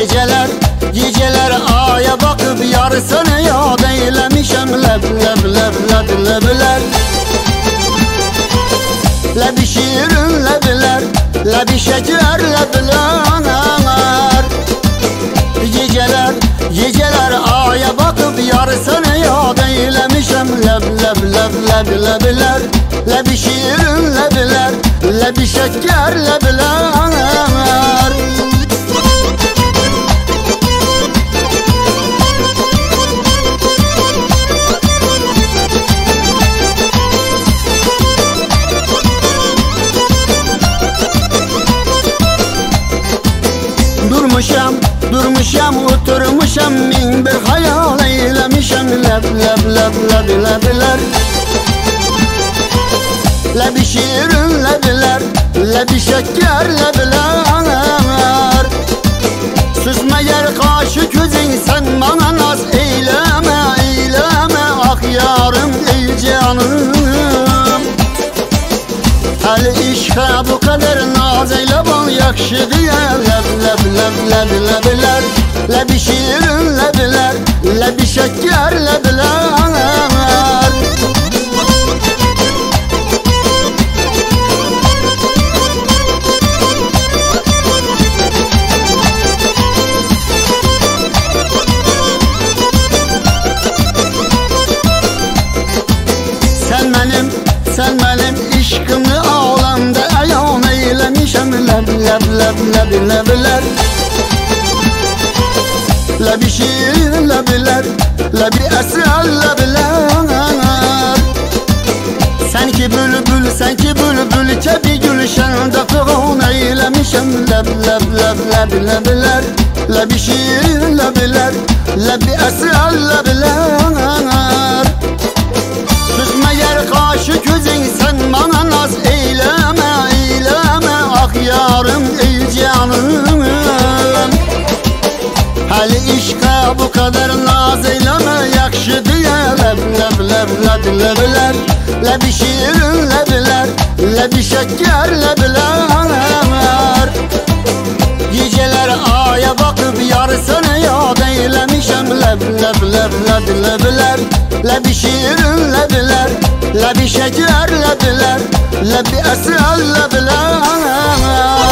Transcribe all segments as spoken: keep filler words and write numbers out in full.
Geceler, geceler aya bakıp yarısını yad eylemişem. Leb, leb, leb, leb, lebler Lebi şirin lebiler, lebi şeker lebler. Geceler, geceler aya bakıp yarısını yad eylemişem. Leb, leb, leb, leb, lebler Lebi şirin lebiler, lebi şeker lebler. Durmuşam, durmuşam, oturmuşam, min bir hayal eylemişem. Leb, leb, leb, leb, lebler Lebi şirin lebiler, lebi şeker lebler. Süzme yer kaşı gözün, sen bana naz eyleme, eyleme. Ah yarım ey canım, hali işe bu kadar naz eyle bana yakşı diye. Leb, leb, leb, leb, lebler Lebi şirin lebiler, lebi şeker lebler. Sen benim, sen benim işkımı ağlamda ayan eylemişem. Leb, leb, leb, leb, lebler Lebi şirin lebiler, lebi esrar lebler. Sen ki bülbül, sen ki bülbül, kebi gülşende fıgın eylemişem. Leb, leb, leb, leb, lebler Lebi şirin lebiler, lebi esrar lebler. Süzme yer kaşı gözün, sen bana naz eyleme, eyleme. Ah yarım ey canım, hali işka bu kadar naz eyleme yakşı diye. Leb, leb, leb, leb, lebler Lebi şirin lebiler, lebi şeker lebler. Geceler aya bakıp yarısını yad eylemişem. Leb, leb, leb, leb, lebler Lebi şirin lebiler, lebi şeker lebler, lebi esrar lebler.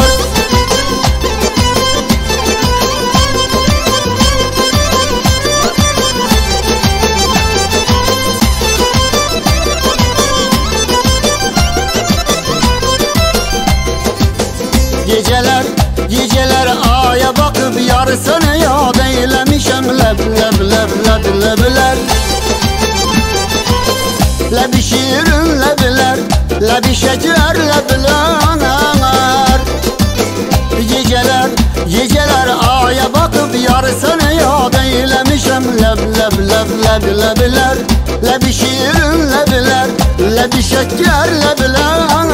Geceler, geceler aya bakıp yarısını yad eylemişem. Leb, leb, leb, leb, lebler Lebi şirin lebiler, lebi şeker lebler. Geceler, geceler aya bakıp yarısını yad eylemişem. Leb, leb, leb, leb, lebler Lebi şirin lebiler, lebi şeker lebler.